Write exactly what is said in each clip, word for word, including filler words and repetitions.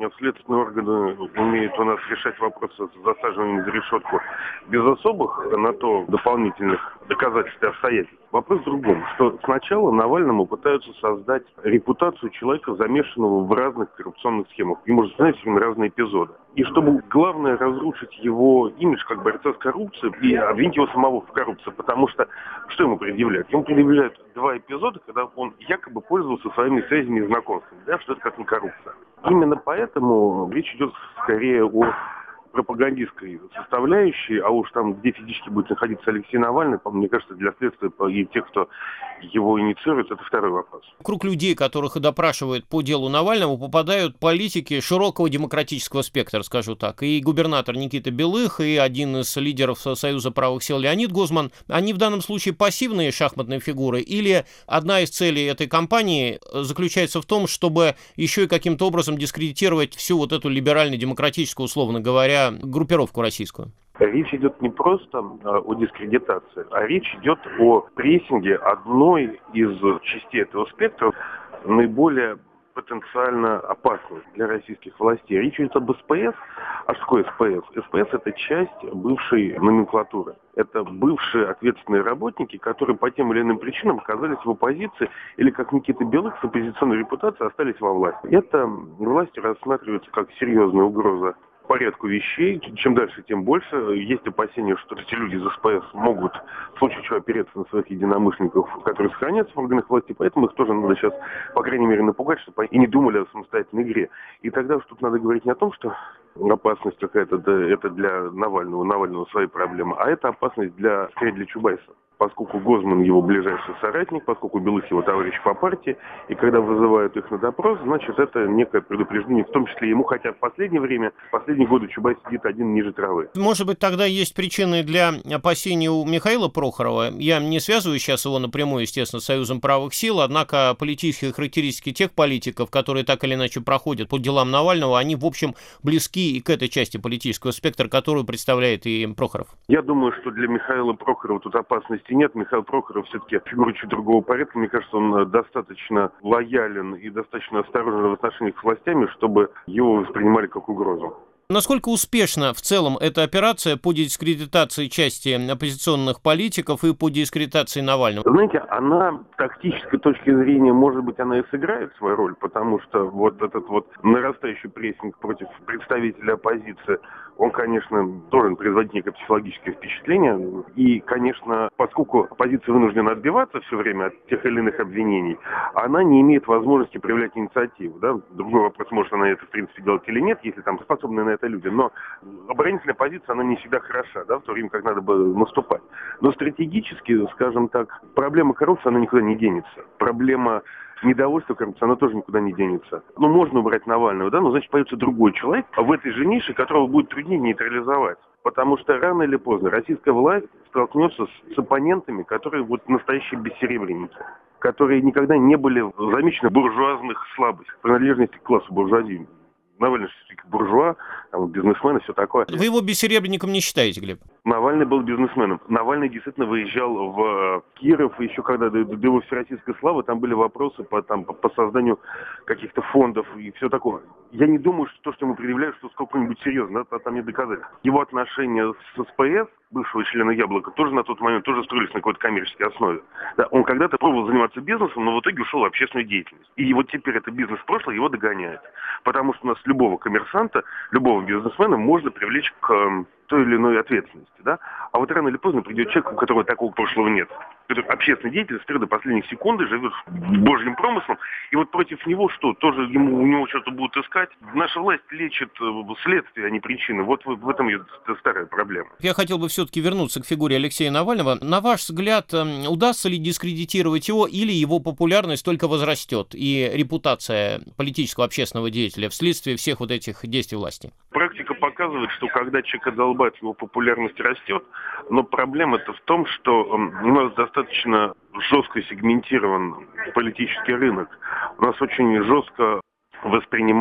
следственные органы умеют у нас решать вопросы с засаживанием за решетку без особых на то дополнительных доказательств и обстоятельств. Вопрос в другом, что сначала Навальному пытаются создать репутацию человека, замешанного в разных коррупционных схемах. И, можно сказать, разные эпизоды. И чтобы, главное, разрушить его имидж как борца с коррупцией и обвинить его самого в коррупции. Потому что, что ему предъявляют? Ему предъявляют два эпизода, когда он якобы пользовался своими связями и знакомствами. Да, что это как не коррупция. Именно поэтому речь идет скорее о пропагандистской составляющей, а уж там, где физически будет находиться Алексей Навальный, мне кажется, для следствия и тех, кто его инициирует, это второй вопрос. В круг людей, которых и допрашивают по делу Навального, попадают политики широкого демократического спектра, скажу так. И губернатор Никита Белых, и один из лидеров Союза правых сил Леонид Гозман. Они в данном случае пассивные шахматные фигуры, или одна из целей этой кампании заключается в том, чтобы еще и каким-то образом дискредитировать всю вот эту либерально-демократическую, условно говоря, группировку российскую? Речь идет не просто о дискредитации, а речь идет о прессинге одной из частей этого спектра, наиболее потенциально опасной для российских властей. Речь идет об СПС. А что такое СПС? СПС – это часть бывшей номенклатуры. Это бывшие ответственные работники, которые по тем или иным причинам оказались в оппозиции или, как Никита Белых, с оппозиционной репутацией остались во власти. Это властью рассматривается как серьезная угроза порядку вещей. Чем дальше, тем больше. Есть опасения, что эти люди из СПС могут в случае чего опереться на своих единомышленников, которые сохранятся в органах власти, поэтому их тоже надо сейчас, по крайней мере, напугать, чтобы они и не думали о самостоятельной игре. И тогда уж тут надо говорить не о том, что опасность какая-то, да, это для Навального, Навального свои проблемы, а это опасность для, скорее, для Чубайса. Поскольку Гозман его ближайший соратник, поскольку Белых его товарищ по партии, и когда вызывают их на допрос, значит, это некое предупреждение, в том числе ему, хотя в последнее время, в последние годы Чубайс сидит один ниже травы. Может быть, тогда есть причины для опасений у Михаила Прохорова. Я не связываю сейчас его напрямую, естественно, с Союзом правых сил, однако политические характеристики тех политиков, которые так или иначе проходят по делам Навального, они, в общем, близки и к этой части политического спектра, которую представляет и Прохоров. Я думаю, что для Михаила Прохорова тут опасности нет. Михаил Прохоров все-таки фигура чуть другого порядка. Мне кажется, он достаточно лоялен и достаточно осторожен в отношениях с властями, чтобы его воспринимали как угрозу. Насколько успешна в целом эта операция по дискредитации части оппозиционных политиков и по дискредитации Навального? Знаете, она с тактической точки зрения, может быть, она и сыграет свою роль, потому что вот этот вот нарастающий прессинг против представителей оппозиции, он, конечно, должен производить некое психологическое впечатление. И, конечно, поскольку оппозиция вынуждена отбиваться все время от тех или иных обвинений, она не имеет возможности проявлять инициативу. Да? Другой вопрос, может она это, в принципе, делать или нет, если там способны на это люди. Но оборонительная позиция, она не всегда хороша, да, в то время как надо бы наступать. Но стратегически, скажем так, проблема коррупции, она никуда не денется. Проблема недовольство коррупцией, оно тоже никуда не денется. Ну, можно убрать Навального, да, но значит появится другой человек в этой же нише, которого будет труднее нейтрализовать. Потому что рано или поздно российская власть столкнется с, с оппонентами, которые вот настоящие бессеребренники, которые никогда не были замечены в буржуазных слабостях, принадлежности к классу буржуазии. Навальный все-таки буржуа, там, бизнесмен и все такое. Вы его бессеребренником не считаете, Глеб? Навальный был бизнесменом. Навальный действительно выезжал в Киров, еще когда до, до его всероссийской славы, там были вопросы по, там, по, по созданию каких-то фондов и все такое. Я не думаю, что то, что ему предъявляют, что сколько-нибудь серьезно, да, там не доказать. Его отношения с СПС, бывшего члена «Яблока», тоже на тот момент тоже строились на какой-то коммерческой основе. Да, он когда-то пробовал заниматься бизнесом, но в итоге ушел в общественную деятельность. И вот теперь это бизнес прошлого его догоняет. Потому что у нас любого коммерсанта, любого бизнесмена можно привлечь к э, той или иной ответственности. Да? А вот рано или поздно придет человек, у которого такого прошлого нет. Который общественный деятель с до последних секунды живет божьим промыслом. И вот против него что? Тоже ему, у него что-то будут искать? Наша власть лечит следствие, а не причины. Вот в этом и старая проблема. Я хотел бы все-таки вернуться к фигуре Алексея Навального. На ваш взгляд, удастся ли дискредитировать его, или его популярность только возрастет и репутация политического общественного деятеля вследствие всех вот этих действий власти? Практика показывает, что когда человека долбают, его популярность растет, но проблема-то в том, что у нас достаточно жестко сегментирован политический рынок. У нас очень жестко воспринимают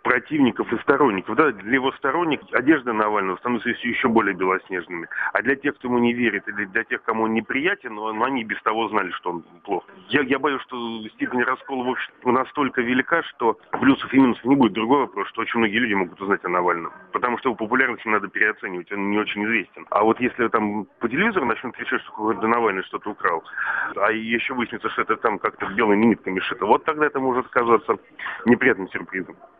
противников и сторонников. Да, для его сторонников одежда Навального становится еще более белоснежными. А для тех, кто ему не верит, или для тех, кому он неприятен, ну, они без того знали, что он плох. Я, я боюсь, что степень раскола в обществе настолько велика, что плюсов и минусов не будет. Другой вопрос, что очень многие люди могут узнать о Навальном. Потому что его популярность не надо переоценивать, он не очень известен. А вот если там по телевизору начнут кричать, что какой-то Навальный что-то украл, а еще выяснится, что это там как-то белыми нитками шито, вот тогда это может оказаться неприятным сюрпризом.